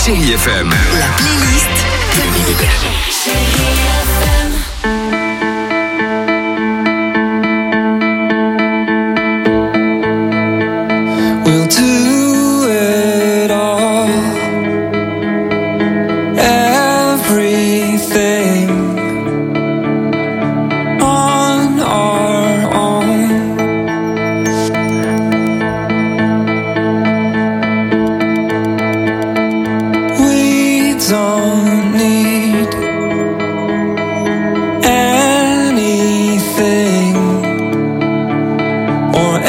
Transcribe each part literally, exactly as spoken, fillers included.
Chérie F M. La playlist Dominique. Chérie F M. We'll do it all, everything on our own. We don't need anything or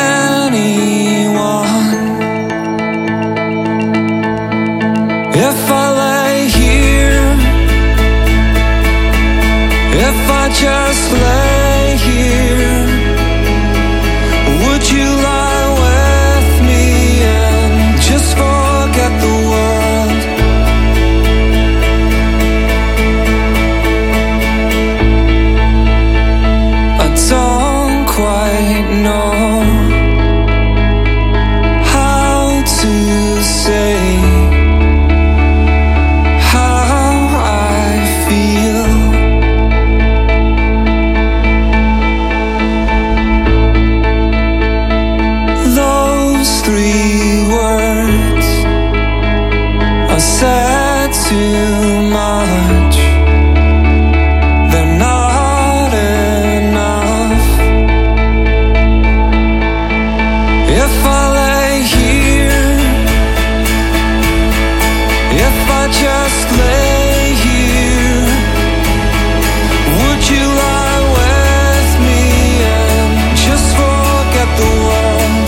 if I lay here, if I just lay here, would you lie with me and just forget the world? I don't quite know how to say too much, they're not enough. If I lay here, if I just lay here, would you lie with me and just forget the world?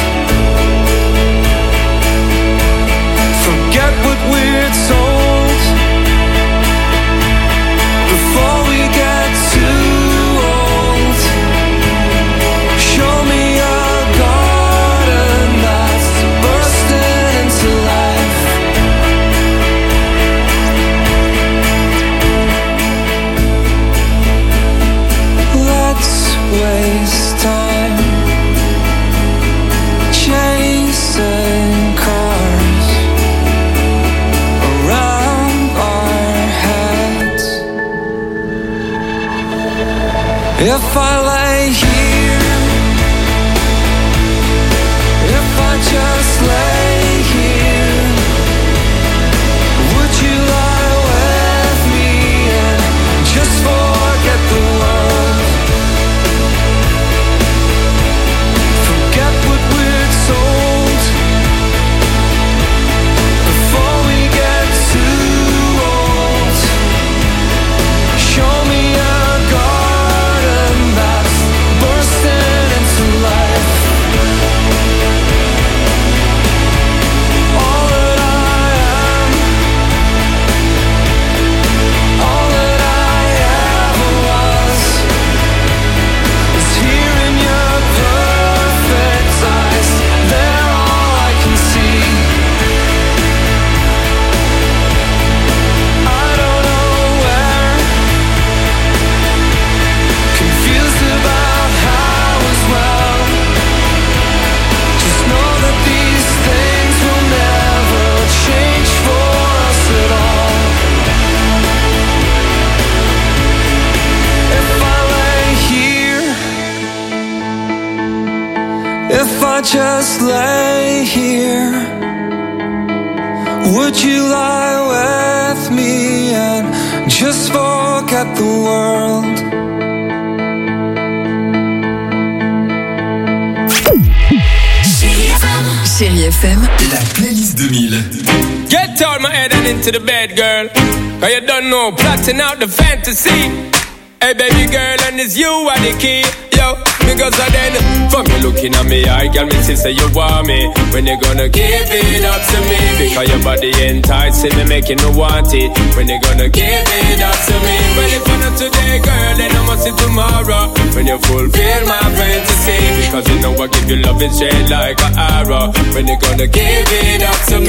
Forget what we're told before we get too old. Show me a garden that's bursting into life. Let's waste time chasing cars around our heads. If I lay here, if I just lay here, would you lie with me and just forget the world? Forget what we're told before we get too old. Show me a garden that's bursting into life. All that I am, all that I ever was, is here in your perfect eyes. They're all I can see. I don't know where, confused about how as well. Just know that these things will never change for us at all. If I lay here, if I just lay here, would you lie with me and just forget the world? Chérie F M. La playlist deux mille. Get out my head and into the bed, girl. Cause you don't know, plotting out the fantasy. Hey baby girl, and it's you are the key. Yo, because of then, from you looking at me, I girl, me say you want me. When you gonna give it up to me? Because your body enticing me, making me want it. When you gonna give it up to me? Well, if not today, girl, then I must see tomorrow. When you fulfill my fantasy. Because you know I give you love straight like an arrow. When you gonna give it up to me? So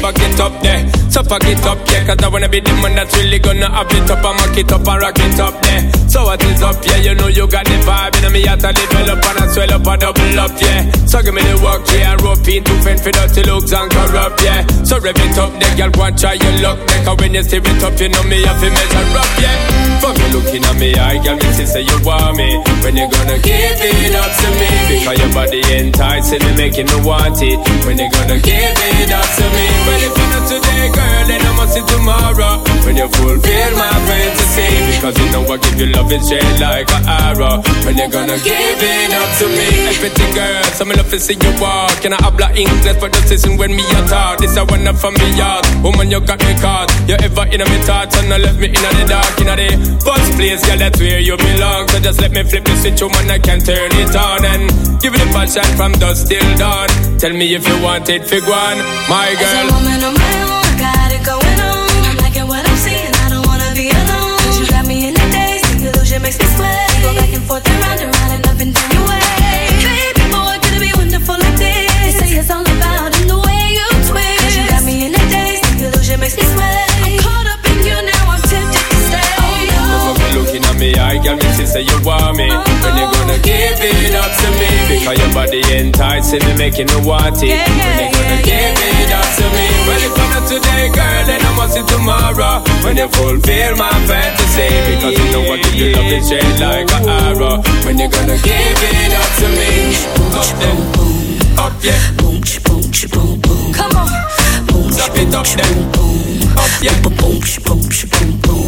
back it up there. So fuck it up, yeah, cause I wanna be the man that's really gonna have it up and mock it up and rock it up there. So what is up, yeah, you know you got the vibe, and me out to develop and I swell up and double up, yeah. So give me the work, yeah, and rope in to fend for dirty looks and corrupt, yeah. So rev it up, there, girl, go and try your luck, there, cause when you steer it up, you know me have to measure up, yeah. For me looking at me eye, girl, me say you want me. When you gonna give it up to me? Because your body enticing me, making me want it. When you gonna give it up to me? Well, if you're not today, girl, then I must see tomorrow. When you fulfill my fantasy, because you know I give you love, it's straight like an arrow. When you gonna give it up to me? Everything, girl, so me love to see you walk. Can I habla English for the season when me a talk? This a one up from me yard. Woman, you got me caught. You ever in my thoughts and I left me in the dark, in the first place, girl, that's where you belong. So just let me flip the switch, woman, I can turn it on and give it a passion from dusk till dawn. Tell me if you want it, fig one, my girl. As a woman on my own, I got it going on. I'm liking what I'm seeing, I don't wanna be alone. Cause you got me in the days, the illusion makes me sweat. Go back and forth and round and round and up and down your way. Baby boy, could it be wonderful like this? They say it's all about in the way you twist. Cause you got me in the days, the illusion makes me sweat. I'm caught up in you now, I'm tempted to stay. Oh, no. Looking at me, I got me, she say you want me. When you gonna give it up to me? Because your body enticing me, making me want it. When you gonna give it up to me? Well, if I'm not today, girl, then I must see tomorrow. When you fulfill my fantasy, because you know I give you love, it's straight like an arrow. When you gonna give it up to me? Up there, up yeah. Boom, boom, boom, boom. Come on. Boom, stop it up there. Up yeah. Boom, boom, boom, boom.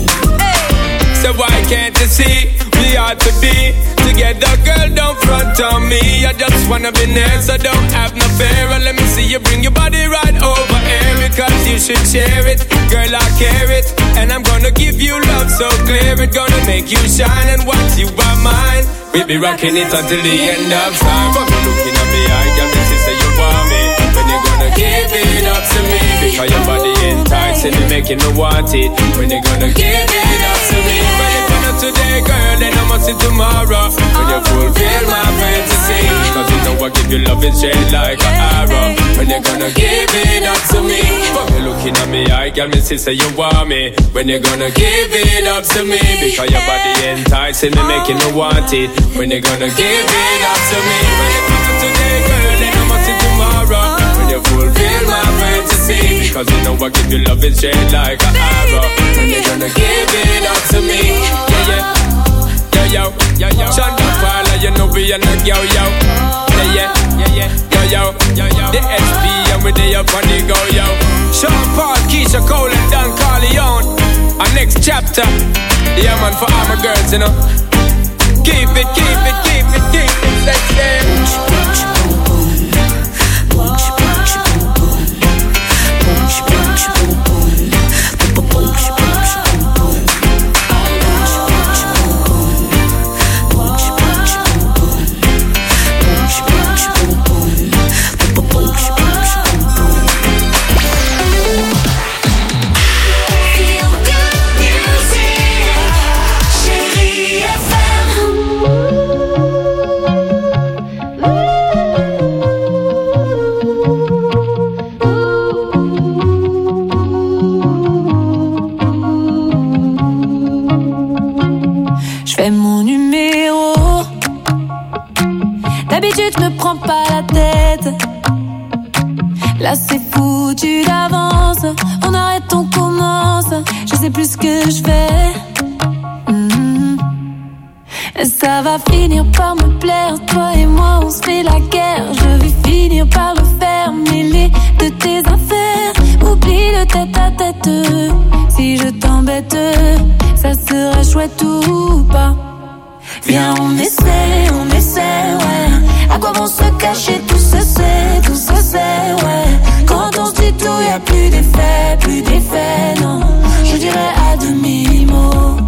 So why can't you see we ought to be together, girl, don't front on me. I just wanna be near, so don't have no fear. And let me see you bring your body right over here, because you should share it, girl, I care it. And I'm gonna give you love so clear, it's gonna make you shine. And once you are mine, we'll be rocking it until the end of time. But me looking at me, I got me, she say you want me. When you gonna give it up to me? Because your body enticing me, making me want it. When you gonna give it up to me? Well, if you're not today, girl, then I must see tomorrow. When you fulfill my fantasy, because you know I give you love, it's straight like an arrow. When you gonna give it up to me? But you looking at me, I got me, she say you want me. When you gonna give it up to me? Because your body enticing me, making me want it. When you gonna give it up to me? Well, if you're not today, girl, then I must see tomorrow. When you fulfill my fantasy, because you know I give you love, it's straight like an arrow. When you gonna give it up to me? Yeah, yeah. Yo, yo, yo, yo. Shonda Paula, you know we are not yo, yo. Yeah, yeah, yeah, yeah. Yo, yo, yo, yo. The S P and we they up on the go, yo. Sean Paul, Keisha Cole and Don Corleone. Our next chapter. Yeah, man, for all my girls, you know. Keep it, keep it, keep it, keep it. Let's say. D'habitude, me prends pas la tête. Là, c'est foutu d'avance. On arrête, on commence. Je sais plus ce que je fais. Mm-hmm. Ça va finir par me plaire. Toi et moi, on se fait la guerre. Je vais finir par le faire. Mêler de tes affaires. Oublie le tête à tête. Si je t'embête, ça sera chouette ou pas. Viens, on essaie, on essaie, ouais. À quoi vont se cacher, tout se sait, tout se sait, ouais. Quand on se dit tout, y'a plus d'effet, plus d'effet, non. Je dirais à demi-mot.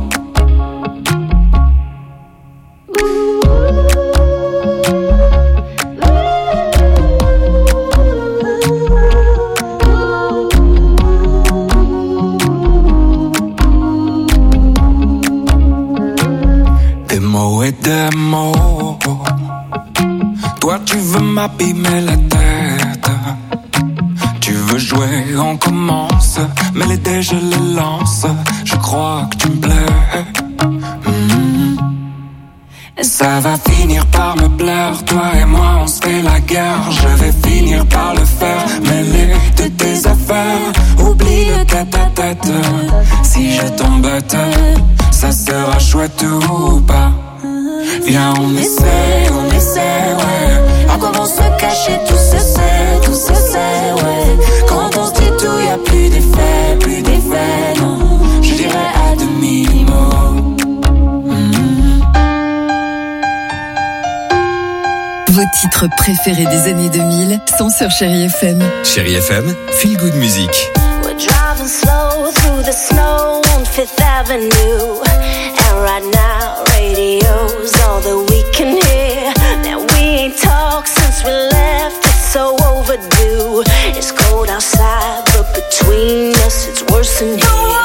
Des mots et des mots. Toi tu veux m'abîmer la tête. Tu veux jouer, on commence. Mais les dés je les lance. Je crois que tu me plais. Mm-hmm. Ça va finir par me plaire. Toi et moi on se fait la guerre. Je vais finir par le faire. Mêler de tes affaires. Oublie le tête-à-tête. Si je t'embête, ça sera chouette ou pas. Viens on essaie, on essaie, ouais. À quoi vont se cacher tout se sait, tout se sait, ouais. Quand on se dit tout, y'a plus d'effet, plus d'effet, non. Je dirais à demi-mot. Mm-hmm. Vos titres préférés des années deux mille sont sur Chérie F M. Chérie F M, feel good music. We're driving slow through the snow on Fifth Avenue. And right now, radio's all that we can hear. Now we ain't talked since we left, it's so overdue. It's cold outside, but between us it's worse than here.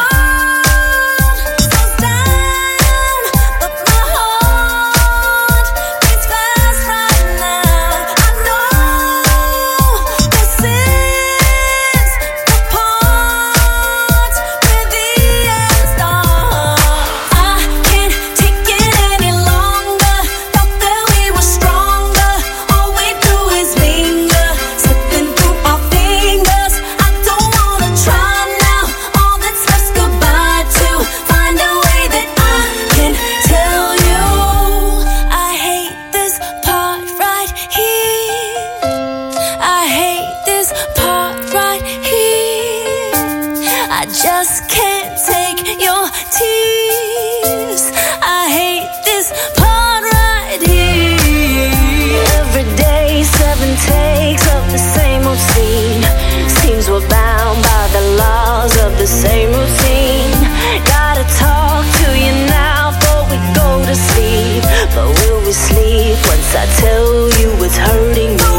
The same routine. Gotta talk to you now before we go to sleep. But will we sleep once I tell you it's hurting me?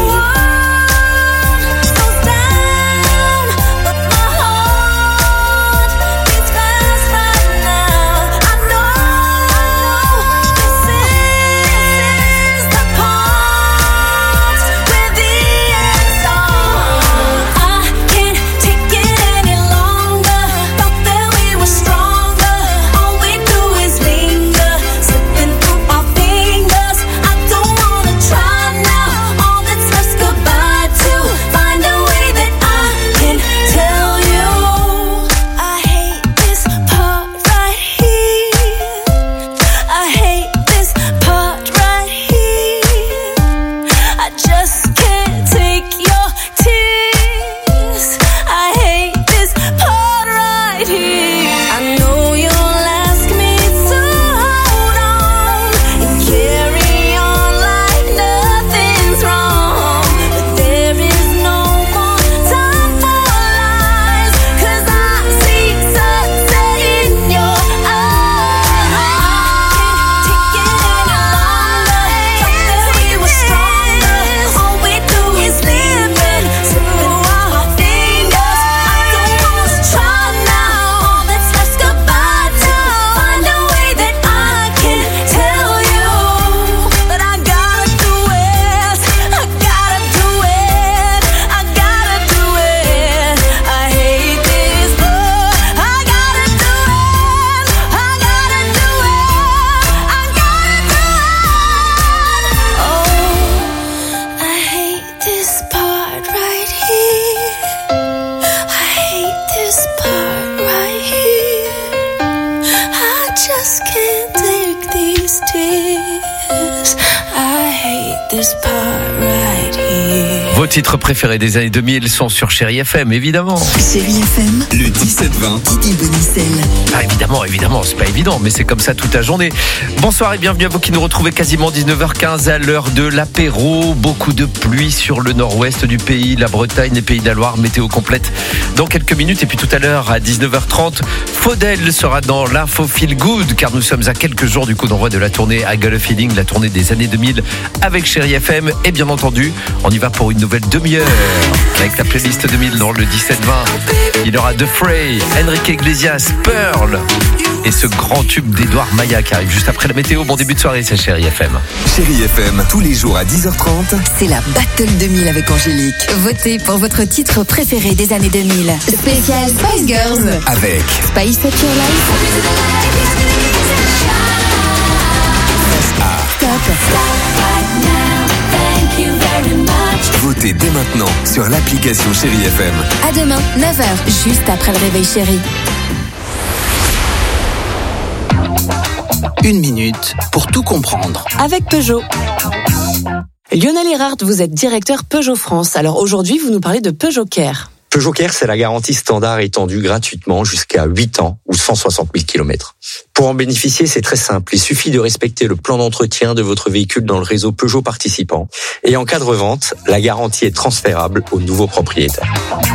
Vos titres préférés des années deux mille sont sur Chérie F M, évidemment. Chérie F M, le dix-sept vingt. Didi Bonicel. Ah, évidemment, évidemment, c'est pas évident, mais c'est comme ça toute la journée. Bonsoir et bienvenue à vous qui nous retrouvez quasiment dix-neuf heures quinze à l'heure de l'apéro. Beaucoup de pluie sur le nord-ouest du pays, la Bretagne, les Pays de la Loire, météo complète dans quelques minutes. Et puis tout à l'heure à dix-neuf heures trente, Faudel sera dans l'info Feel Good, car nous sommes à quelques jours du coup d'envoi de la tournée I Got a Feeling, la tournée des années deux mille avec Chérie F M. Et bien entendu, on y va pour une nouvelle demi-heure avec la playlist deux mille dans le dix-sept vingt. Il y aura The Fray, Enrique Iglesias, Pearl et ce grand tube d'Edouard Maya qui arrive juste après la météo. Bon début de soirée, c'est Chérie F M. Chérie F M, tous les jours à dix heures trente. C'est la Battle deux mille avec Angélique. Votez pour votre titre préféré des années deux mille. Spécial Spice Girls. Avec Spice Up Your Life. Stop. Votez dès maintenant sur l'application Chérie F M. À demain, neuf heures, juste après le réveil chéri. Une minute pour tout comprendre. Avec Peugeot. Lionel Erhardt, vous êtes directeur Peugeot France. Alors aujourd'hui, vous nous parlez de Peugeot Care. Peugeot Care, c'est la garantie standard étendue gratuitement jusqu'à huit ans ou cent soixante mille kilomètres. Pour en bénéficier, c'est très simple. Il suffit de respecter le plan d'entretien de votre véhicule dans le réseau Peugeot participant. Et en cas de revente, la garantie est transférable au nouveau propriétaire.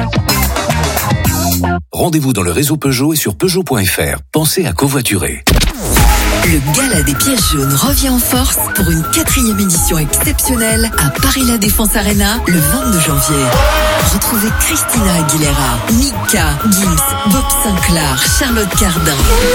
Rendez-vous dans le réseau Peugeot et sur Peugeot point F R. Pensez à covoiturer. Le Gala des pièces jaunes revient en force pour une quatrième édition exceptionnelle à Paris La Défense Arena le vingt-deux janvier. Retrouvez Christina Aguilera, Mika, Gims, Bob Sinclair, Charlotte Cardin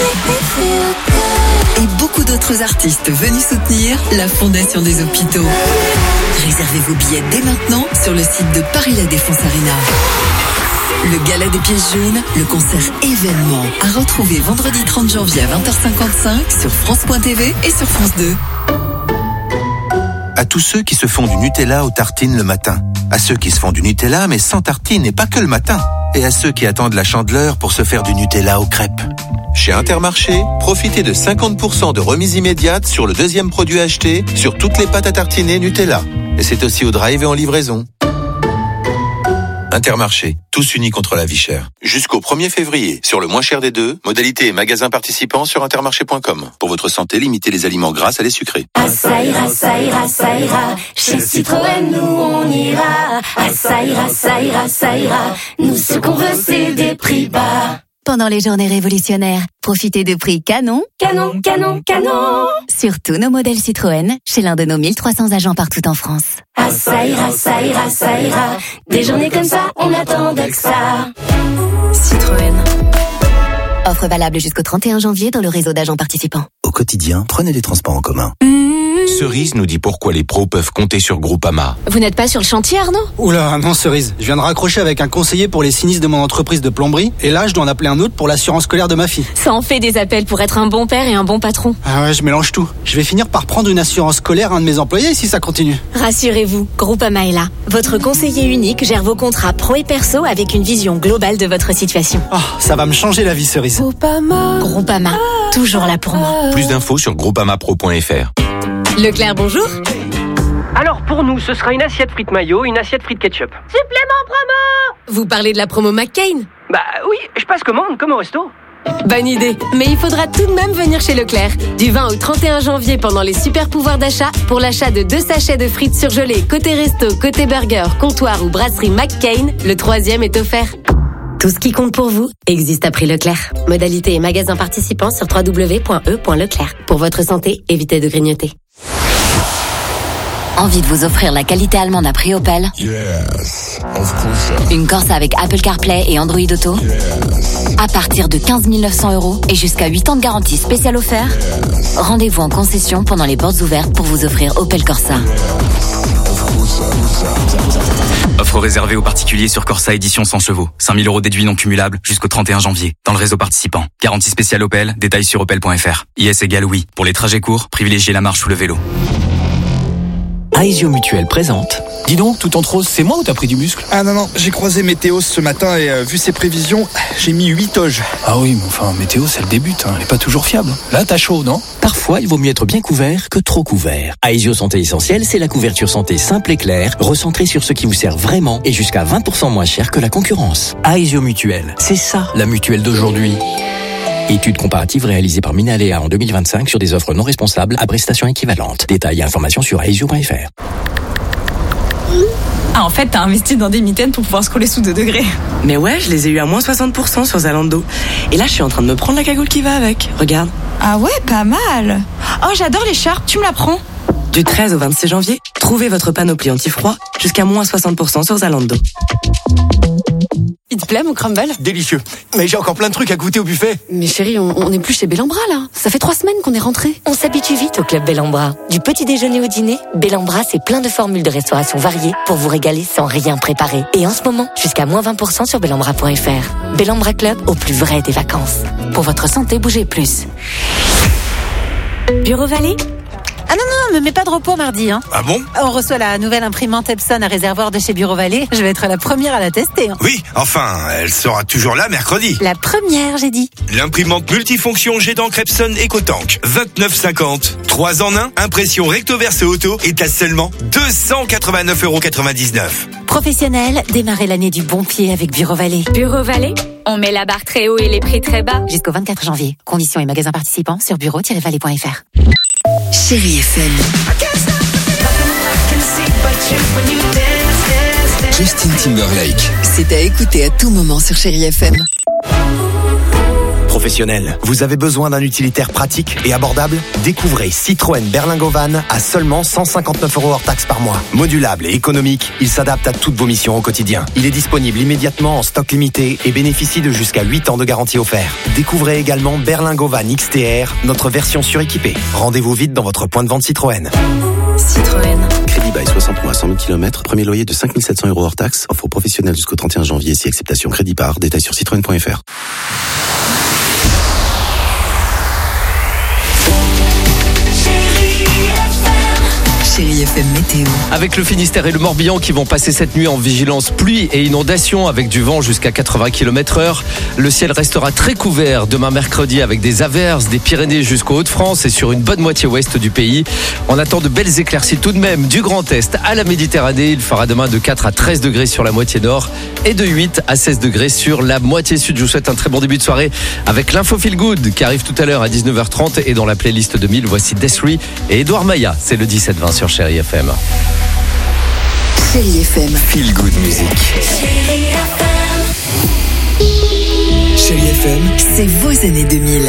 et beaucoup d'autres artistes venus soutenir la Fondation des Hôpitaux. Réservez vos billets dès maintenant sur le site de Paris La Défense Arena. Le Gala des pièces jaunes, le concert événement à retrouver vendredi trente janvier à vingt heures cinquante-cinq sur France point T V et sur France deux. À tous ceux qui se font du Nutella aux tartines le matin, à ceux qui se font du Nutella mais sans tartines et pas que le matin, et à ceux qui attendent la Chandeleur pour se faire du Nutella aux crêpes. Chez Intermarché, profitez de cinquante pour cent de remise immédiate sur le deuxième produit acheté sur toutes les pâtes à tartiner Nutella. Et c'est aussi au drive et en livraison. Intermarché, tous unis contre la vie chère. Jusqu'au premier février, sur le moins cher des deux, modalité et magasins participants sur intermarché point com. Pour votre santé, limitez les aliments gras à les sucrés. Ah ça ira, ça ira, ça ira. Chez Citroën, nous on ira. Ah ça ira, ça ira, ça ira. Nous ce qu'on veut c'est des prix bas. Pendant les journées révolutionnaires, profitez de prix canon, Canon, canon, canon. sur tous nos modèles Citroën, chez l'un de nos mille trois cents agents partout en France. Ah ça ira, ça ira, ça ira. Des journées comme ça, on attendait que ça. Citroën. Offre valable jusqu'au trente et un janvier dans le réseau d'agents participants. Au quotidien, prenez les transports en commun. Cerise nous dit pourquoi les pros peuvent compter sur Groupama. Vous n'êtes pas sur le chantier, Arnaud ? Oula, non Cerise, je viens de raccrocher avec un conseiller pour les sinistres de mon entreprise de plomberie et là je dois en appeler un autre pour l'assurance scolaire de ma fille. Ça en fait des appels pour être un bon père et un bon patron. Ah ouais, je mélange tout. Je vais finir par prendre une assurance scolaire à un de mes employés si ça continue. Rassurez-vous, Groupama est là. Votre conseiller unique gère vos contrats pro et perso avec une vision globale de votre situation. Oh, ça va me changer la vie Cerise. Groupama. Groupama, toujours là pour moi. Plus d'infos sur groupama pro point F R. Leclerc, bonjour. Alors pour nous, ce sera une assiette frites mayo, une assiette frites ketchup. Supplément promo. Vous parlez de la promo McCain ? Bah oui, je passe commande comme au resto. Bonne idée, mais il faudra tout de même venir chez Leclerc. Du vingt au trente et un janvier pendant les super pouvoirs d'achat, pour l'achat de deux sachets de frites surgelées côté resto, côté burger, comptoir ou brasserie McCain, le troisième est offert. Tout ce qui compte pour vous existe à prix Leclerc. Modalité et magasins participants sur w w w point e point leclerc. Pour votre santé, évitez de grignoter. Envie de vous offrir la qualité allemande à prix Opel ? Yes, of course. Une Corsa avec Apple CarPlay et Android Auto ? Yes. À partir de quinze mille neuf cents euros et jusqu'à huit ans de garantie spéciale offert ? Yes. Rendez-vous en concession pendant les portes ouvertes pour vous offrir Opel Corsa. Offre réservée aux particuliers sur Corsa édition cent chevaux. cinq mille euros déduits non cumulables jusqu'au trente et un janvier. Dans le réseau participant. Garantie spéciale Opel. Détails sur opel point F R. I S égale oui. Pour les trajets courts, privilégiez la marche ou le vélo. Aesio Mutuel présente. Dis donc, tout en rose, c'est moi ou t'as pris du muscle ? Ah non, non, j'ai croisé Météo ce matin et euh, vu ses prévisions, j'ai mis huit oges. Ah oui, mais enfin, Météo, c'est le début, hein. Elle est pas toujours fiable. Là, t'as chaud, non ? Parfois, il vaut mieux être bien couvert que trop couvert. Aesio Santé Essentielle, c'est la couverture santé simple et claire, recentrée sur ce qui vous sert vraiment et jusqu'à vingt pour cent moins cher que la concurrence. Aesio Mutuel, c'est ça, la mutuelle d'aujourd'hui. Étude comparative réalisée par Minalea en deux mille vingt-cinq sur des offres non responsables à prestations équivalentes. Détails et informations sur aesio point F R. Ah, en fait, t'as investi dans des mitaines pour pouvoir scroller sous deux degrés. Mais ouais, je les ai eu à moins soixante pour cent sur Zalando. Et là, je suis en train de me prendre la cagoule qui va avec. Regarde. Ah ouais, pas mal. Oh, j'adore l'écharpe, tu me la prends ? Du treize au vingt-six janvier, trouvez votre panoplie anti-froid jusqu'à moins soixante pour cent sur Zalando. Il te plaît mon crumble? Délicieux. Mais j'ai encore plein de trucs à goûter au buffet. Mais chérie, on, on est plus chez Bellambra là. Ça fait trois semaines qu'on est rentrés. On s'habitue vite au club Bellambra. Du petit déjeuner au dîner, Bellambra c'est plein de formules de restauration variées pour vous régaler sans rien préparer. Et en ce moment, jusqu'à moins vingt pour cent sur bellambra point f r. Bellambra Club, au plus vrai des vacances. Pour votre santé, bougez plus. Bureau Vallée? Ah non, non, me mets pas de repos mardi. Hein. Ah bon? On reçoit la nouvelle imprimante Epson à réservoir de chez Bureau Vallée. Je vais être la première à la tester. Hein. Oui, enfin, elle sera toujours là mercredi. La première, j'ai dit. L'imprimante multifonction jet d'encre Epson EcoTank. vingt-neuf cinquante. trois en un, impression recto verso auto est à seulement deux cent quatre-vingt-neuf euros quatre-vingt-dix-neuf. Professionnel, démarrez l'année du bon pied avec Bureau Vallée. Bureau Vallée, on met la barre très haut et les prix très bas. Jusqu'au vingt-quatre janvier. Conditions et magasins participants sur bureau tiret vallée point f r. Chérie F M. Justin Timberlake. C'est à écouter à tout moment sur Chérie F M. Professionnel, vous avez besoin d'un utilitaire pratique et abordable? Découvrez Citroën Berlingo Van à seulement cent cinquante-neuf euros hors taxes par mois. Modulable et économique, il s'adapte à toutes vos missions au quotidien. Il est disponible immédiatement en stock limité et bénéficie de jusqu'à huit ans de garantie offerte. Découvrez également Berlingo Van X T R, notre version suréquipée. Rendez-vous vite dans votre point de vente Citroën. Citroën. Crédit bail soixante mois, cent mille kilomètres. Premier loyer de cinq mille sept cents euros hors taxes. Offre aux professionnels jusqu'au trente et un janvier si acceptation crédit par. Détails sur citroën point f r. Chérie F M météo. Avec le Finistère et le Morbihan qui vont passer cette nuit en vigilance pluie et inondation avec du vent jusqu'à quatre-vingts kilomètres heure. Le ciel restera très couvert demain mercredi avec des averses des Pyrénées jusqu'aux Hauts-de-France et sur une bonne moitié ouest du pays. On attend de belles éclaircies tout de même du Grand Est à la Méditerranée. Il fera demain de quatre à treize degrés sur la moitié nord et de huit à seize degrés sur la moitié sud. Je vous souhaite un très bon début de soirée avec l'info Feel Good qui arrive tout à l'heure à dix-neuf heures trente et dans la playlist deux mille, voici Desri et Edouard Maya. C'est le dix-sept vingt sur Chérie F M. Chérie F M. Feel Good Music. Chérie F M. C'est vos années deux mille.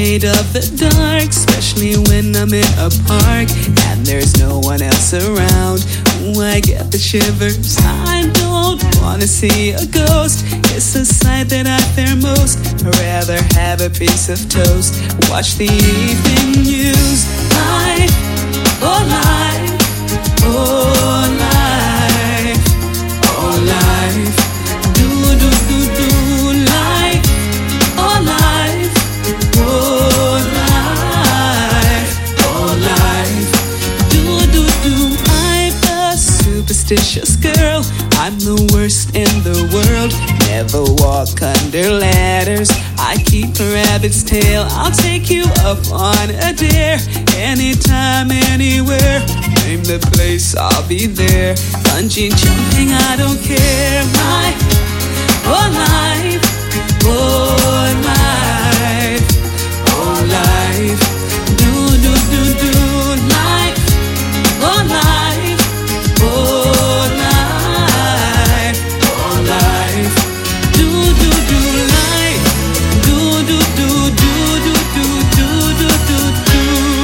afraid of the dark, especially when I'm in a park and there's no one else around. Ooh, I get the shivers. I don't wanna see a ghost. It's a sight that I fear most. I'd rather have a piece of toast. Watch the evening news. Life, oh life, oh life, oh life. Do do do do life, oh life, oh life, oh life. Do do do. I'm a superstitious girl. I'm the worst in the world. Never walk under ladders. I keep a rabbit's tail. I'll take you up on a dare. Anytime, anywhere. Name the place, I'll be there. Bungee jumping, I don't care. My whole life, oh life, oh life. Do, do, do, do, life, oh life, oh life, oh life. Do, do, do, life. Do, do, do, do, do, do, do, do, do, do.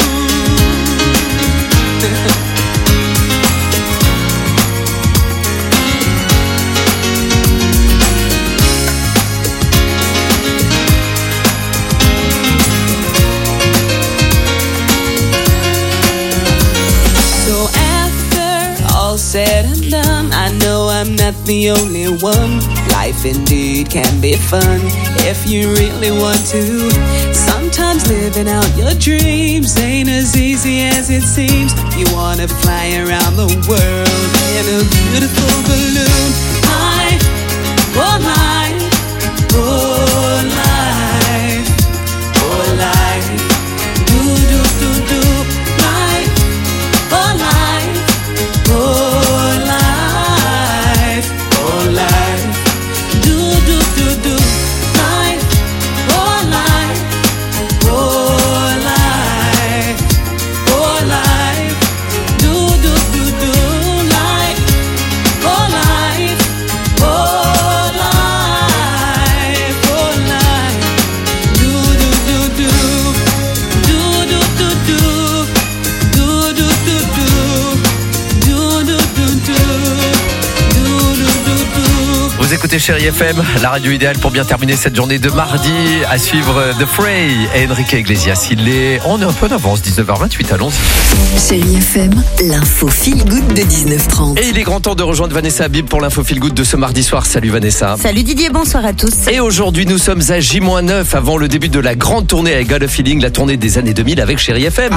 So after all said and done, I know I'm not the only one. Life indeed can be fun if you really want to. Sometimes living out your dreams ain't as easy as it seems. You wanna fly around the world in a beautiful balloon. Life, oh life, oh life, oh life. Do, do, do, do, life, oh life, oh life, oh life. Do, do, do, do, life, oh life, oh life, oh life. Do, do, do, do, life, oh life, oh life, oh life. Do, do, do, do, do, do, do, do, do, do, do, do, do, do, do, do, do, do, do. Vous écoutez Chérie F M, la radio idéale pour bien terminer cette journée de mardi. À suivre The Fray et Enrique Iglesias. Il est, on est un peu en avance, dix-neuf heures vingt-huit, allons-y. Chérie F M, l'info feel good de dix-neuf heures trente. Et il est grand temps de rejoindre Vanessa Habib pour l'info feel good de ce mardi soir. Salut Vanessa. Salut Didier, bonsoir à tous. Et aujourd'hui, nous sommes à J neuf avant le début de la grande tournée I Got a Feeling, la tournée des années deux mille avec Chérie F M.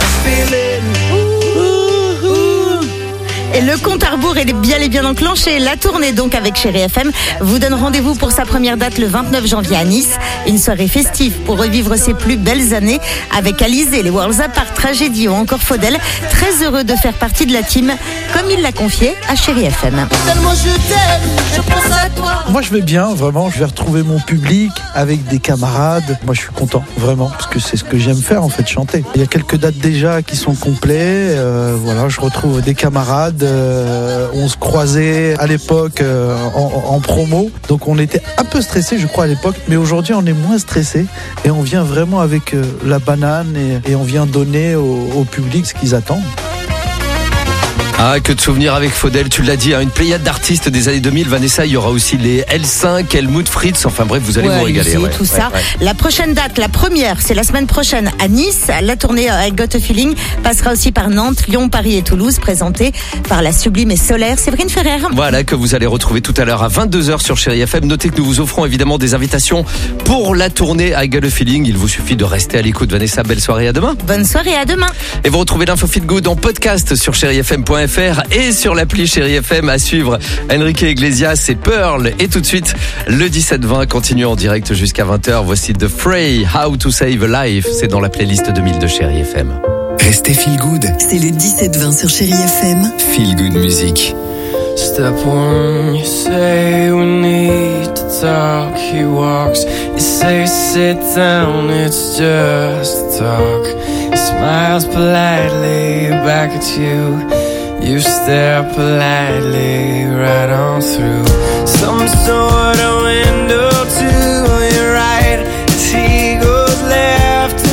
Et le compte à rebours est bien et bien enclenché. La tournée donc avec Chérie F M vous donne rendez-vous pour sa première date le vingt-neuf janvier à Nice. Une soirée festive pour revivre ses plus belles années avec Alizé, les Worlds Apart, Tragédie ou encore Faudel. Très heureux de faire partie de la team comme il l'a confié à Chérie F M. Tellement je t'aime, je pense à toi. Moi je vais bien, vraiment, je vais retrouver mon public avec des camarades. Moi je suis content, vraiment, parce que c'est ce que j'aime faire en fait, chanter. Il y a quelques dates déjà qui sont complets. Euh, voilà, je retrouve des camarades. Euh, on se croisait à l'époque euh, en, en promo, donc on était un peu stressé, je crois, à l'époque, mais aujourd'hui on est moins stressé et on vient vraiment avec euh, la banane et, et on vient donner au, au public ce qu'ils attendent. Ah, que de souvenirs avec Faudel, tu l'as dit, hein, une pléiade d'artistes des années deux mille. Vanessa, il y aura aussi les L cinq, Helmut Fritz, enfin bref, vous allez ouais, vous régaler. Ouais, tout ouais, ça. Ouais. La prochaine date, la première, c'est la semaine prochaine à Nice. La tournée I Got a Feeling passera aussi par Nantes, Lyon, Paris et Toulouse, présentée par la sublime et solaire Séverine Ferrer. Voilà, que vous allez retrouver tout à l'heure à vingt-deux heures sur Chérie F M. Notez que nous vous offrons évidemment des invitations pour la tournée I Got a Feeling. Il vous suffit de rester à l'écoute. Vanessa, belle soirée, à demain. Bonne soirée, à demain. Et vous retrouvez l'info Feel Good en podcast sur chérie f m point f r et sur l'appli Chérie F M. À suivre Enrique Iglesias et Pearl. Et tout de suite, le dix-sept vingt continue en direct jusqu'à vingt heures. Voici The Fray, How to Save a Life. C'est dans la playlist deux mille de Chérie F M. Restez Feel Good. C'est le dix-sept vingt sur Chérie F M. Feel Good Music. Step one, you say we need to talk. He walks, you say sit down, it's just talk. He smiles politely back at you. You stare politely right on through some sort of window to your right as he goes left.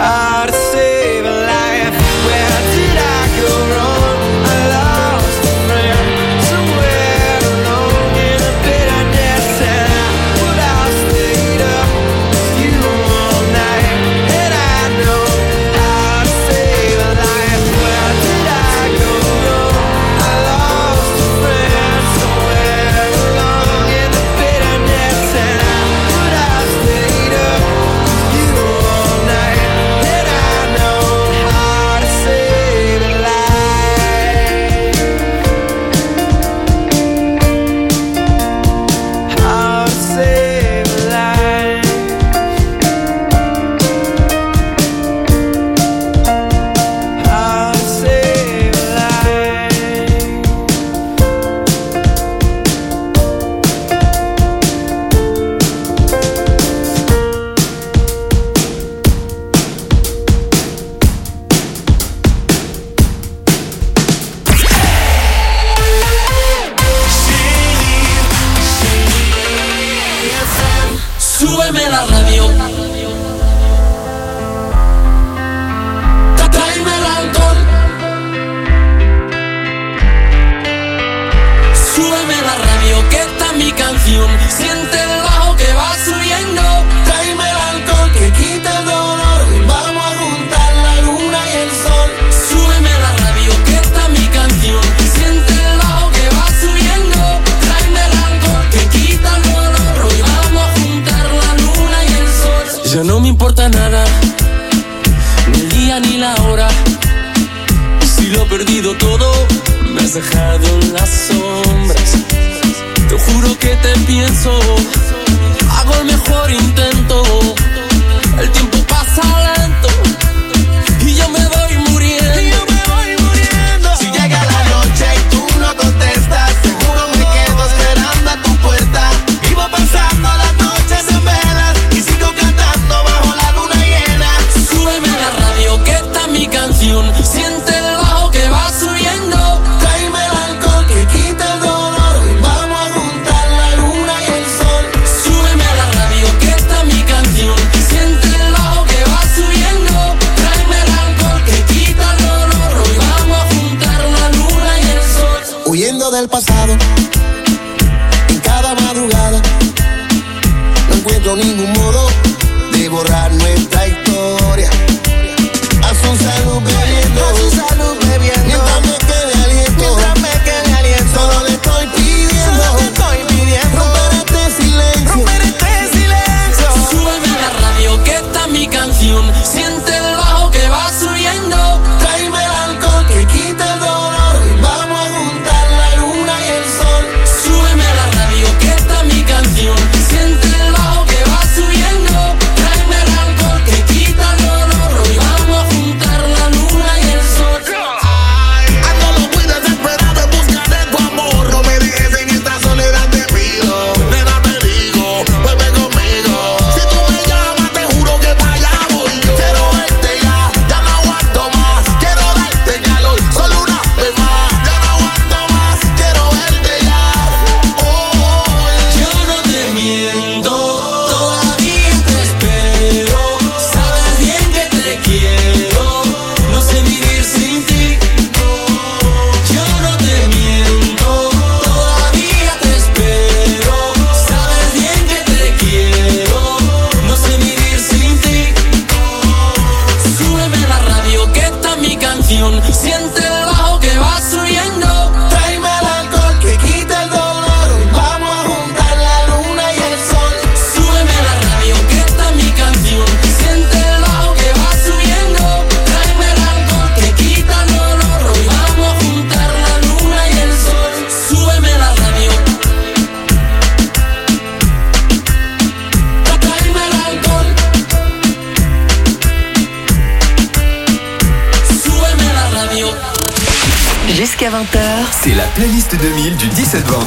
how to save a life. Where did I go wrong? I lost a friend somewhere alone in a bitterness, and I would have stayed up with you all night. And I know how to save a life. Where did I go wrong? I lost a friend somewhere alone in the bitterness, and I would have stayed up with you all night. And I know how to save a life. How to save a life. How to save a life. Súbeme la radio. Tráeme el alcohol. Súbeme la radio, que está mi canción. Siente el bajo que va subiendo. Tráeme el alcohol que quita el dolor. Vamos a juntar la luna y el sol. Súbeme la radio, que está mi canción. Siente el bajo que va subiendo. Tráeme el alcohol que quita el dolor. Hoy vamos a juntar la luna y el sol. Ya no me importa nada, ni el día ni la hora. Si lo he perdido todo, me has dejado en las sombras. Te juro que te pienso, hago el mejor intento. El tiempo pasa lento y yo me voy muriendo. Y yo me voy muriendo. Si llega la noche y tú no contestas, seguro me quedo esperando a tu puerta. Vivo pasando las noches en velas y sigo cantando bajo la luna llena. Súbeme la radio, que está mi canción. Siente el bajo que va subiendo. Tráeme el alcohol que quita el dolor. Vamos a juntar la luna y el sol. Súbeme la radio, que está mi canción. Siente el bajo que va subiendo. Tráeme el alcohol que quita el dolor. Hoy vamos a juntar la luna y el sol. Huyendo del pasado, en cada madrugada, no encuentro ningún modo de borrar nuestra historia. A su salud bebiendo, a su salud bebiendo, mientras me quede aliento, mientras me quede aliento. Solo le estoy pidiendo, solo le estoy pidiendo, romper este silencio, romper este silencio. Súbeme la radio, que está mi canción. Siente el bajo que va subiendo. Tráeme el alcohol que quita el dolor. Vamos a juntar la luna y el sol. Súbeme la radio, que está mi canción. Siente el bajo que va subiendo. Tráeme el alcohol que quita el dolor. Hoy vamos a juntar la luna y el sol. Ando muy desesperado en busca de tu amor. No me dejes en esta soledad, te pido. Nena, te digo, vuelve conmigo. Si tú me llamas, te juro que para allá voy yo. Quiero verte ya, ya no aguanto más. Quiero darte calor, solo una vez más. Ya no aguanto más, quiero verte ya. Oh, Yo no te miento, todavía te espero. Sabes bien que te quiero, no sé vivir sin ti. Yo no te miento, todavía te espero. Sabes bien que te quiero, no sé vivir sin ti. Súbeme la radio, que está mi canción. Siente el bajo que va subiendo. tráeme el alcohol que quita el dolor. Vamos a juntar la luna y el sol. Súbeme la radio, que está mi canción. Siente el bajo que va subiendo. Tráeme el alcohol que quita el dolor. Hoy vamos a juntar la luna y el sol. Súbeme la radio. Tráeme el alcohol. Súbeme la radio. Jusqu'à vingt heures, C'est la playlist deux mille du dix-sept vingt.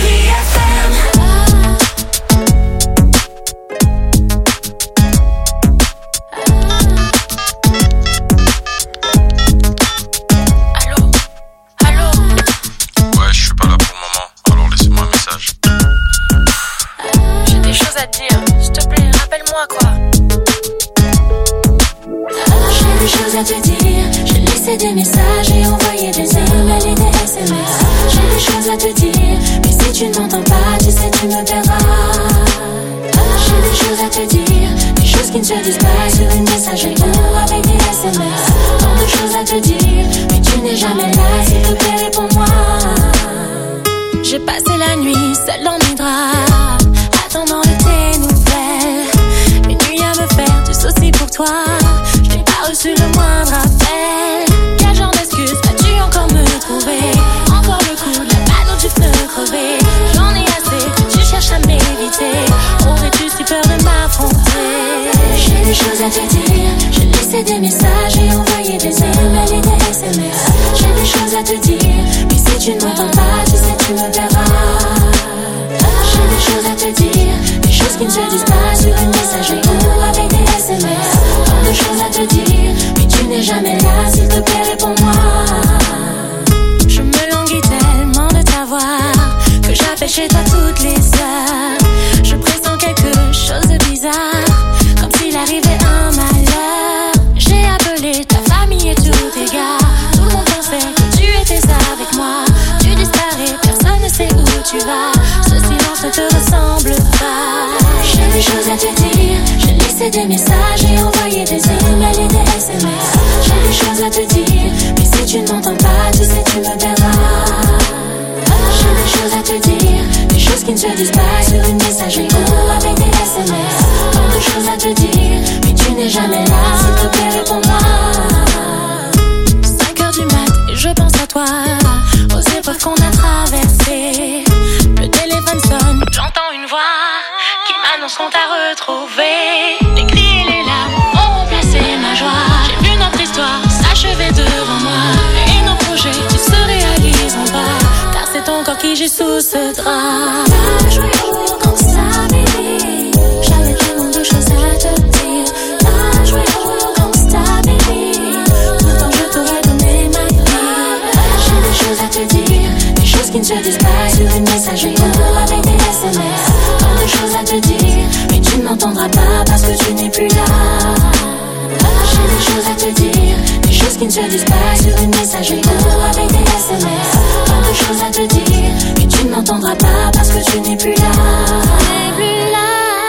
Ouais, je suis pas là pour le moment, alors laissez-moi un message. J'ai des choses à te dire, s'il te plaît, rappelle-moi quoi. choses à te dire. J'ai laissé des messages et envoyé des emails et des S M S. J'ai des choses à te dire, mais si tu ne m'entends pas, tu sais tu me perdras. J'ai des choses à te dire, des choses qui ne se disent pas sur une messagerie ou avec des S M S. Tant de choses à te dire, mais tu n'es jamais là, s'il te plaît réponds-moi. J'ai passé la nuit seule dans mes draps, attendant de tes nouvelles. Une nuit à me faire du souci pour toi, je n'ai pas reçu le moindre appel. Quel genre d'excuse vas-tu encore me trouver? Encore le coup de la balle dont tu veux crever. J'en ai assez, tu cherches à m'éviter. Aurais-tu si peur de m'affronter? J'ai des choses à te dire, j'ai laissé des messages et envoyé des emails et des S M S. J'ai des choses à te dire, mais si tu ne m'entends pas, tu sais tu me verras. J'ai des choses à te dire, des choses qui ne se disent pas sur une messagerie ou avec des S M S. Tant de choses à te dire, mais tu n'es jamais là, s'il te plaît réponds-moi. Je me languis tellement de t'avoir que j'appelle chez toi toutes les heures. Je pressens quelque chose de bizarre, comme s'il arrivait un malheur. J'ai appelé ta famille et tous tes gars, tout le monde pensait que tu étais avec moi. Tu disparais, personne ne sait où tu vas. Ce silence ne te ressemble pas. J'ai des choses à te dire, j'ai laissé des messages et envoyé des emails et des S M S. J'ai des choses à te dire, mais si tu ne m'entends pas, tu sais tu me perdras. J'ai des choses à te dire, des choses qui ne se disent pas sur une messagerie ou avec des S M S. Tant de choses à te dire, mais tu n'es jamais là, s'il te plaît réponds-moi. cinq heures du mat et je pense à toi, aux épreuves qu'on a traversées. Le téléphone sonne, j'entends une voix qui m'annonce qu'on t'a retrouvé. Les cris et les larmes ont remplacé ma joie. J'ai vu notre histoire s'achever devant moi, et nos projets qui se réaliseront pas, car c'est ton corps qui gît sous ce drap. T'as joué au gangsta baby, j'avais tellement de choses à te dire. T'as joué au gangsta baby, pourtant je t'aurais donné ma vie. J'ai des choses à te dire, des choses qui ne se disent pas sur une messagerie ou avec des S M S. Tant de choses à te dire, mais tu ne m'entendras pas parce que tu n'es plus là. J'ai des choses à te dire, des choses qui ne se disent pas sur une messagerie ou avec des S M S. Tant de choses à te dire, mais tu ne m'entendras pas parce que tu n'es plus là. N'es plus là.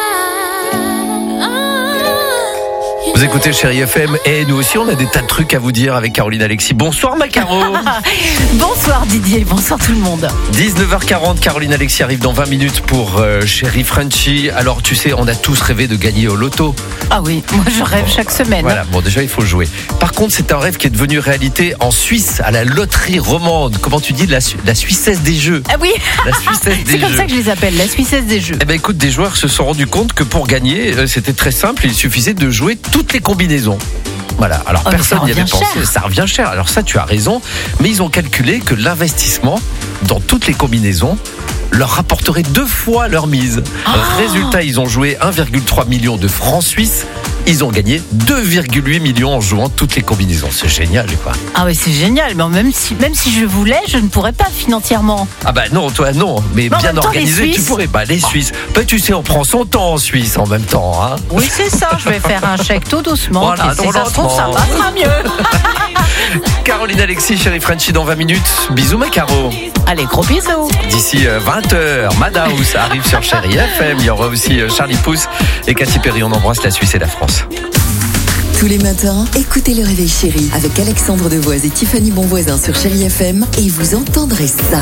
Vous écoutez Chérie F M et nous aussi on a des tas de trucs à vous dire avec Caroline Alexis. Bonsoir Macaro. Bonsoir Didier, bonsoir tout le monde. dix-neuf heures quarante, Caroline Alexis arrive dans vingt minutes pour euh, Chérie Frenchy. Alors tu sais, on a tous rêvé de gagner au loto. Ah oui, moi je rêve chaque semaine. Voilà, bon déjà il faut jouer. Par contre c'est un rêve qui est devenu réalité en Suisse, à la loterie romande. Comment tu dis, la, la Suissesse des jeux? Ah oui. La Suissesse des C'est comme jeux. ça que je les appelle, la Suissesse des jeux. Eh ben écoute, des joueurs se sont rendus compte que pour gagner, euh, c'était très simple, il suffisait de jouer toutes les combinaisons. Voilà, alors oh, personne n'y avait revient pensé, cher. ça revient cher. Alors ça tu as raison, mais ils ont calculé que l'investissement dans toutes les combinaisons leur rapporterait deux fois leur mise. Oh. Résultat, ils ont joué un virgule trois million de francs suisses. Ils ont gagné deux virgule huit millions en jouant toutes les combinaisons. C'est génial, quoi. Ah oui, c'est génial. Mais même si, même si je voulais, je ne pourrais pas financièrement. Ah bah non, toi non. Mais non, bien temps, organisé, tu pourrais. Bah les Suisses. Bah tu sais, on prend son temps en Suisse en même temps. Hein. Oui, c'est ça. Je vais faire un chèque tout doucement. Voilà, et si ça se trouve, ça passera mieux. Caroline Alexis, Chérie Frenchy dans vingt minutes. Bisous, ma Caro. Allez, gros bisous. D'ici vingt heures, Madhouse arrive sur Chérie F M. Il y aura aussi Charlie Pouce et Katy Perry. On embrasse la Suisse et la France. Tous les matins, écoutez le Réveil Chéri avec Alexandre Devoise et Tiffany Bonvoisin sur Chérie F M et vous entendrez ça.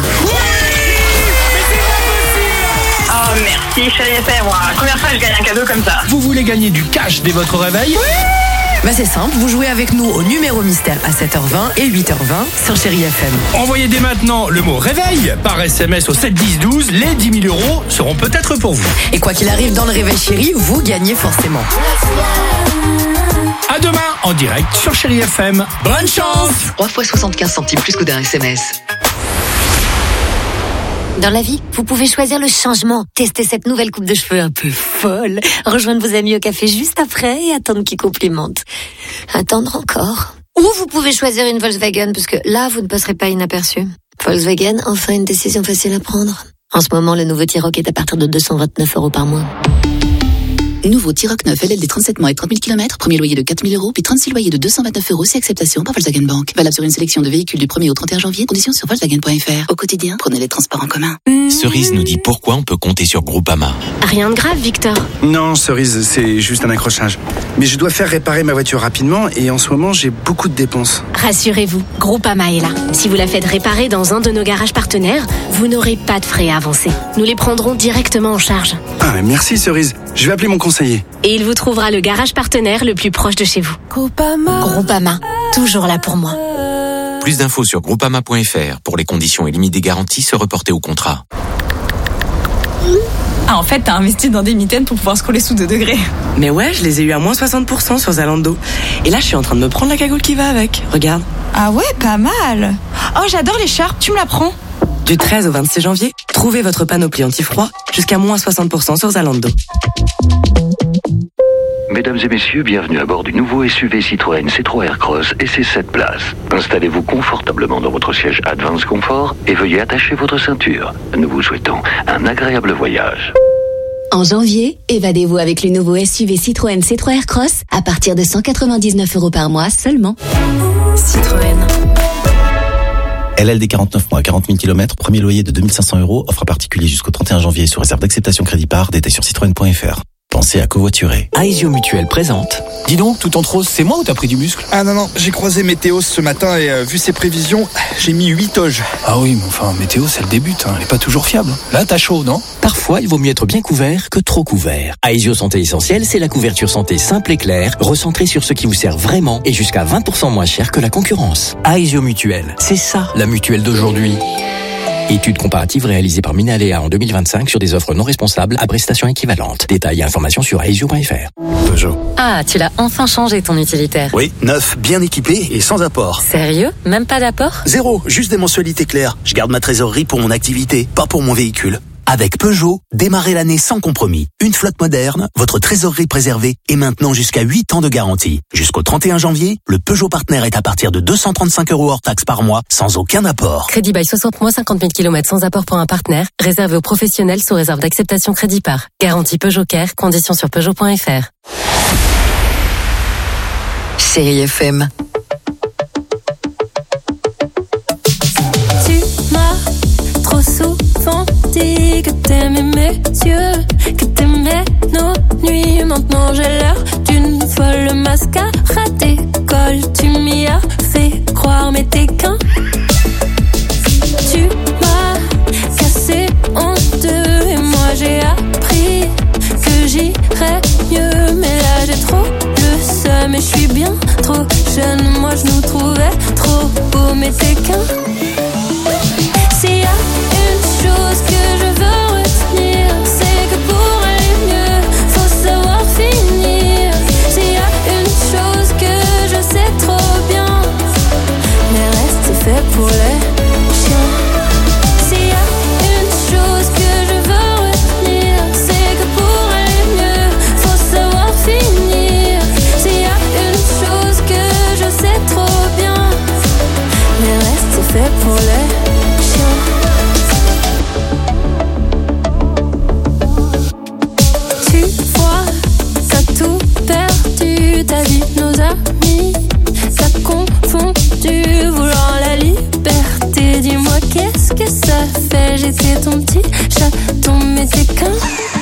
Oh merci Chérie F M, wow, la première fois que je gagne un cadeau comme ça. Vous voulez gagner du cash dès votre réveil? Oui. Bah c'est simple, vous jouez avec nous au numéro mystère à sept heures vingt et huit heures vingt sur Chérie F M. Envoyez dès maintenant le mot réveil par S M S au sept dix douze. Les dix mille euros seront peut-être pour vous. Et quoi qu'il arrive dans le Réveil Chéri, vous gagnez forcément. À demain en direct sur Chérie F M. Bonne chance. trois fois soixante-quinze centimes plus qu'au d'un S M S. Dans la vie, vous pouvez choisir le changement. Tester cette nouvelle coupe de cheveux un peu folle. Rejoindre vos amis au café juste après et attendre qu'ils complimentent. Attendre encore. Ou vous pouvez choisir une Volkswagen parce que là, vous ne passerez pas inaperçu. Volkswagen, enfin une décision facile à prendre. En ce moment, le nouveau T-Roc est à partir de deux cent vingt-neuf euros par mois. Nouveau T-Roc neuf L L D trente-sept mois et trente mille kilomètres, premier loyer de quatre mille euros, puis trente-six loyers de deux cent vingt-neuf euros si acceptation par Volkswagen Bank. Valable sur une sélection de véhicules du premier au trente et un janvier, conditions sur Volkswagen point F R. Au quotidien, prenez les transports en commun. Cerise nous dit pourquoi on peut compter sur Groupama. Rien de grave, Victor. Non, Cerise, c'est juste un accrochage. Mais je dois faire réparer ma voiture rapidement et en ce moment, j'ai beaucoup de dépenses. Rassurez-vous, Groupama est là. Si vous la faites réparer dans un de nos garages partenaires, vous n'aurez pas de frais à avancer. Nous les prendrons directement en charge. Ah, merci Cerise. Je vais appeler mon conseiller. Et il vous trouvera le garage partenaire le plus proche de chez vous. Groupama. Groupama, toujours là pour moi. Plus d'infos sur groupama point F R. Pour les conditions et limites des garanties, se reporter au contrat. Ah, en fait, t'as investi dans des mitaines pour pouvoir scroller sous deux degrés. Mais ouais, je les ai eu à moins soixante pour cent sur Zalando. Et là, je suis en train de me prendre la cagoule qui va avec. Regarde. Ah ouais, pas mal. Oh, j'adore l'écharpe, tu me la prends? Du treize au vingt-six janvier, trouvez votre panoplie anti-froid jusqu'à moins soixante pour cent sur Zalando. Mesdames et messieurs, bienvenue à bord du nouveau S U V Citroën C trois Aircross et ses sept places. Installez-vous confortablement dans votre siège Advance Comfort et veuillez attacher votre ceinture. Nous vous souhaitons un agréable voyage. En janvier, évadez-vous avec le nouveau S U V Citroën C trois Aircross à partir de cent quatre-vingt-dix-neuf euros par mois seulement. Citroën. L L D quarante-neuf mois, quarante mille kilomètres, premier loyer de deux mille cinq cents euros, offre à particulier jusqu'au trente et un janvier sur réserve d'acceptation crédit par, détail sur citroën point F R. Pensez à covoiturer. Aesio Mutuel présente. Dis donc, tout en rose, c'est moi ou t'as pris du muscle? Ah non, non, j'ai croisé Météo ce matin et euh, vu ses prévisions, j'ai mis huit toges. Ah oui, mais enfin, Météo, c'est le début, hein. Elle est pas toujours fiable. Là, t'as chaud, non? Parfois, il vaut mieux être bien couvert que trop couvert. Aesio Santé Essentielle, c'est la couverture santé simple et claire, recentrée sur ce qui vous sert vraiment et jusqu'à vingt pour cent moins cher que la concurrence. Aesio Mutuel, c'est ça, la mutuelle d'aujourd'hui. Étude comparative réalisée par Minalea en deux mille vingt-cinq sur des offres non responsables à prestations équivalentes. Détails et informations sur aesio point F R. Peugeot. Ah, tu l'as enfin changé ton utilitaire. Oui, neuf, bien équipé et sans apport. Sérieux? Même pas d'apport? Zéro, juste des mensualités claires. Je garde ma trésorerie pour mon activité, pas pour mon véhicule. Avec Peugeot, démarrez l'année sans compromis. Une flotte moderne, votre trésorerie préservée et maintenant jusqu'à huit ans de garantie. Jusqu'au trente et un janvier, le Peugeot Partner est à partir de deux cent trente-cinq euros hors taxe par mois, sans aucun apport. Crédit by soixante mois, cinquante mille kilomètres sans apport pour un partenaire. Réservé aux professionnels sous réserve d'acceptation crédit par. Garantie Peugeot Care, conditions sur peugeot point F R. Chérie F M. Tu m'as trop souvent dit que t'aimais mes yeux, que t'aimais nos nuits. Maintenant j'ai l'air d'une folle mascarade d'école. Tu m'y as fait croire mais t'es qu'un. Tu m'as cassé en deux et moi j'ai appris que j'irais mieux. Mais là j'ai trop le seum et je suis bien trop jeune. Moi je nous trouvais trop beaux mais t'es qu'un. S'il y a une chose que je veux retenir, c'est que pour aller mieux, faut savoir finir. S'il y a une chose que je sais trop bien, le reste c'est fait pour les chiens. S'il y a une chose que je veux retenir, c'est que pour aller mieux, faut savoir finir. S'il y a une chose que je sais trop bien, le reste c'est fait pour les ta vie, nos amis, t'as confondu vouloir la liberté. Dis-moi qu'est-ce que ça fait? J'étais ton petit chaton mais t'es qu'un.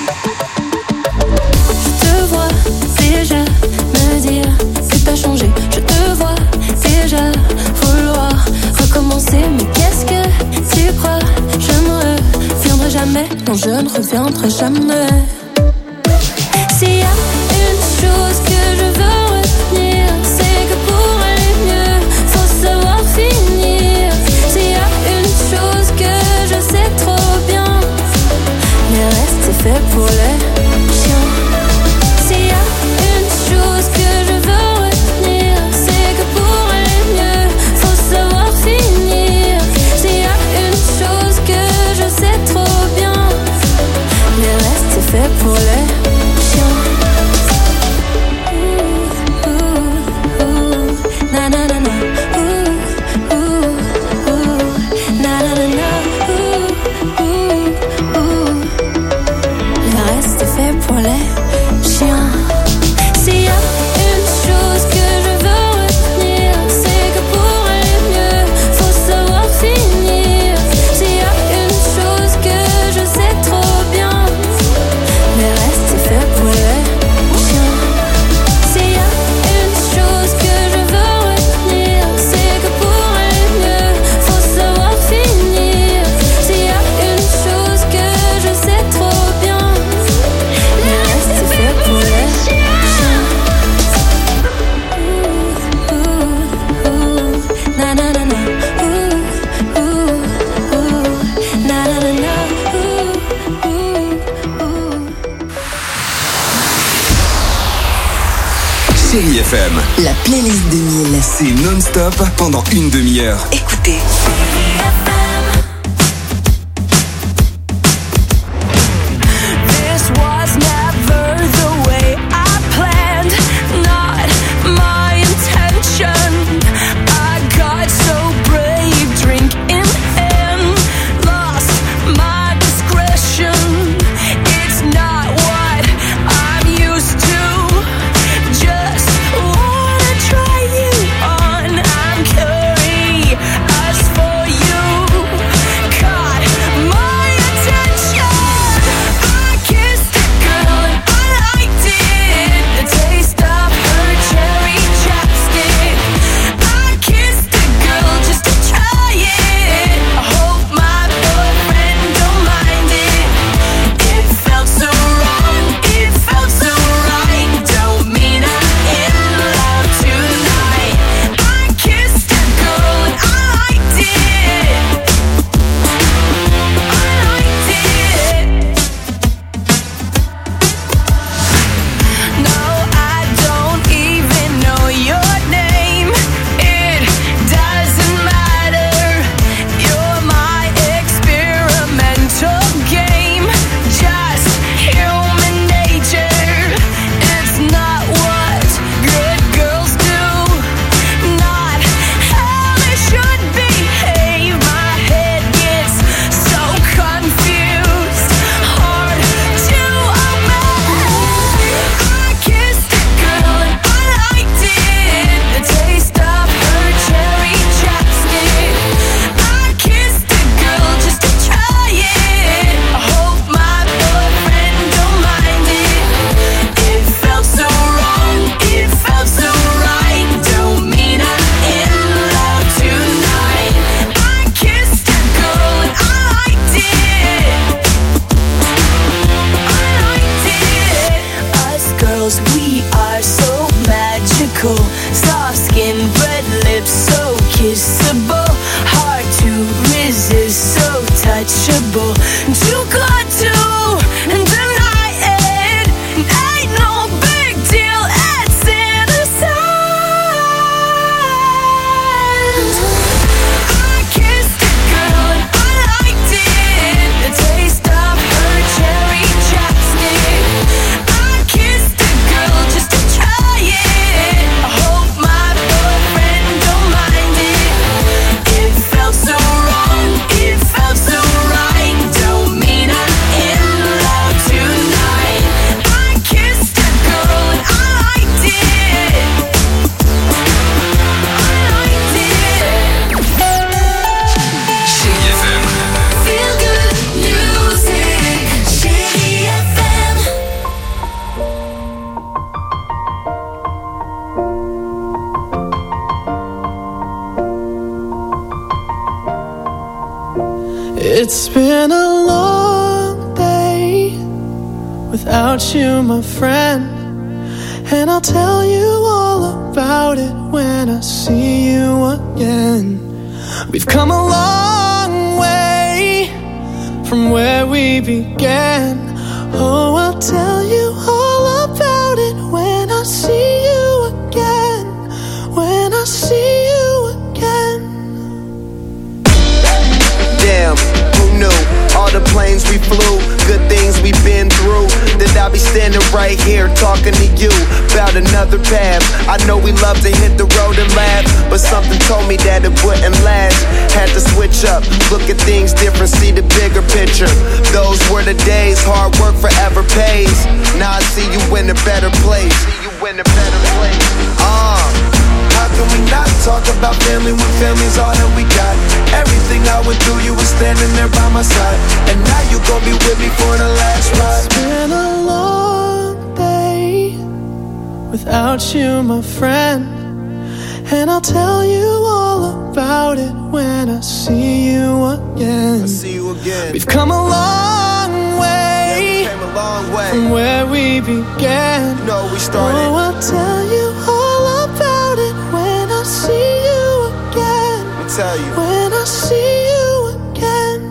Je te vois déjà me dire que t'as changé. Je te vois déjà vouloir recommencer. Mais qu'est-ce que tu crois? Je ne reviendrai jamais. Non, je ne reviendrai jamais. S'il y a une chose que je veux retenir, c'est que pour aller mieux, faut savoir finir. S'il y a une chose que je sais trop bien, le reste c'est fait pour les chiens. S'il y a une chose que je veux retenir, c'est que pour aller mieux, faut savoir finir. S'il y a une chose que je sais trop bien, le reste c'est fait pour les chiens. F M. La playlist deux mille. C'est non-stop pendant une demi-heure. Écoutez. It's been a long day without you, my friend, and I'll tell you all about it when I see you again. We've come a long way from where we began. Oh, I'll tell you all about it when I see you again. When I see you again. Damn, who knew? All the planes we flew, good things we've been through. That I'll be standing right here talking to you about another path. I know we love to hit the road and laugh, but something told me that it wouldn't last. Had to switch up, look at things different, see the bigger picture. Those were the days, hard work forever pays. Now I see you in a better place. See you in a better place. Uh How can we not talk about family when family's all that we got? Everything I went through, you were standing there by my side, and now you gon' be with me for the last ride. It's been a long day without you, my friend, and I'll tell you all about it when I see you again. I see you again. We've come a long way, yeah, we came a long way from where we began. You know we started. Oh, I'll tell you all about it when I see you again. Let me tell you. When I see you again.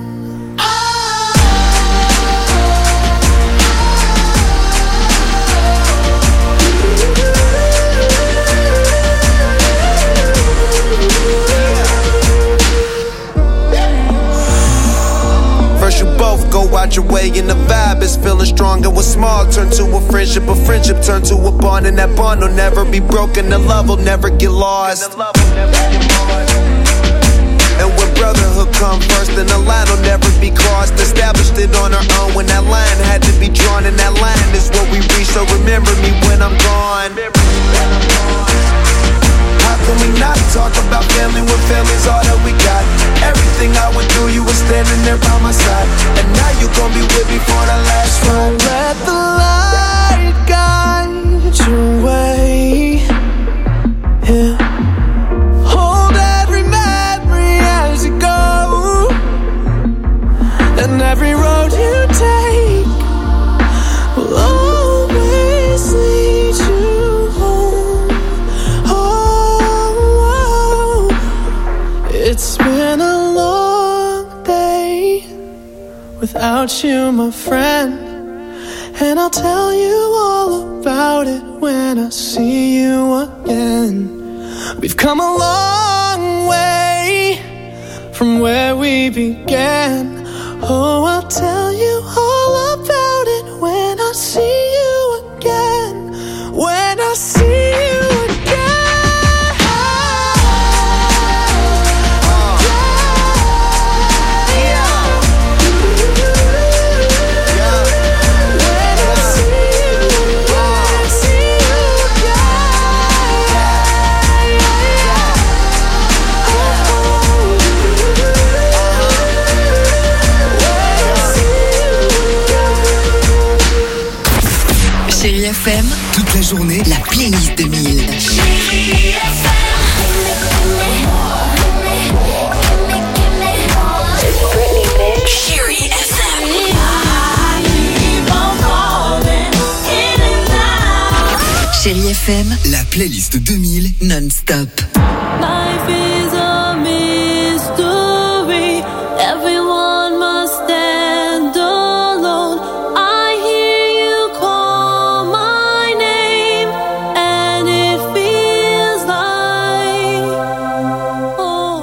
way, and the vibe is feeling strong. And what's small turn to a friendship, a friendship turn to a bond, and that bond will never be broken. The love will never get lost. And when brotherhood come first, then the line will never be crossed. Established it on our own when that line had to be drawn, and that line is what we reach. So remember me when I'm gone. How can we not talk about family when family's all that we got? Everything I went through, you were standing there by my side, and now you gon' be with me for the last ride. Let the light guide your way. Yeah. Hold every memory as you go, and every road you take will always lead you home. Oh, it's been a long day without you, my friend, and I'll tell you all about it when I see you again. We've come a long way from where we began. Oh, I'll tell you all about it when I see you again. When I see you again. Chérie F M, toute la journée, la playlist de mille. Chérie F M. Chérie F M. Chérie F M, la playlist deux mille non-stop. Life is a mystery. Everyone must stand alone. I hear you call my name, and it feels like oh.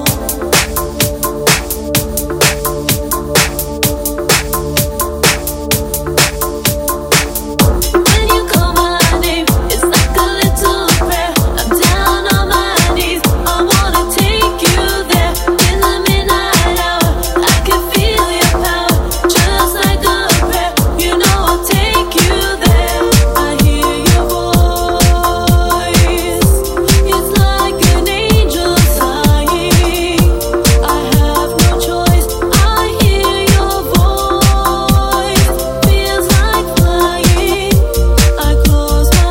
When you call my name, it's like a little prayer. I'm down on my knees. I wanna take you there in the midnight hour. I can feel your power, just like a prayer. You know I'll take you there. I hear your voice. It's like an angel sighing. I have no choice. I hear your voice. Feels like flying. I close my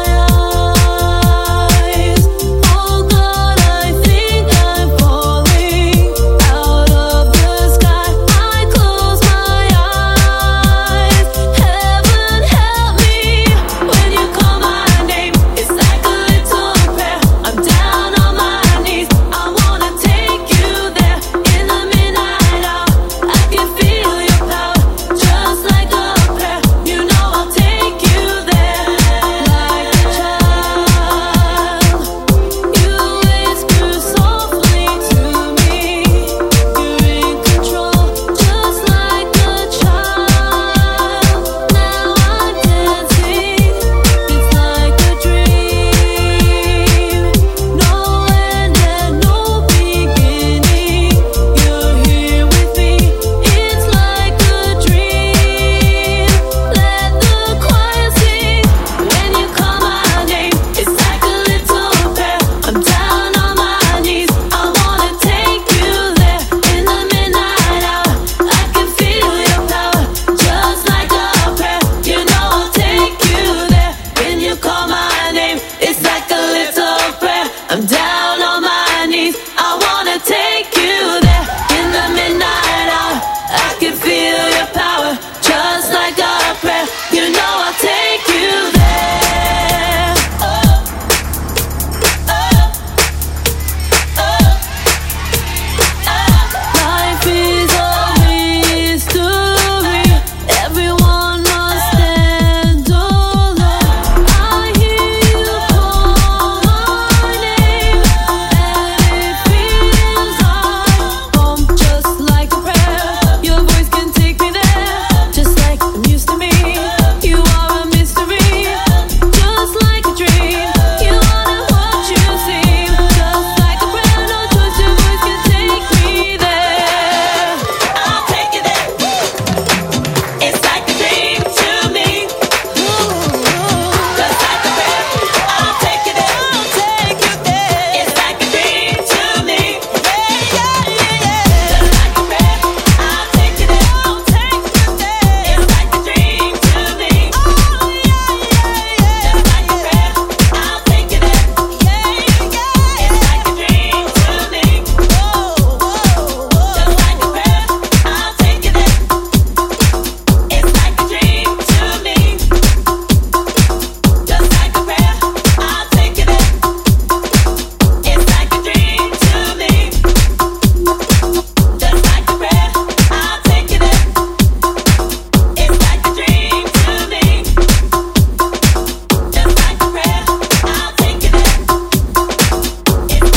eyes. Oh God, I think I'm falling out of the sky. I close my eyes. Heaven help me when you call my name. It's like a little prayer. I'm down on my knees. I wanna take you there in the midnight hour. I can feel your power, just like a prayer. You know I'll take you there like a child. You whisper softly to me. You're in control, just like a child. Now I'm dancing. It's like a dream. No end and no beginning. You're here with me. It's like a dream. Let the choir sing when you call my name. It's like a little prayer. I'm down on my knees. I wanna take you there in the midnight hour. I can feel your power, just like a prayer. You know I'll take you there when you call my name. It's like a little prayer. I'm down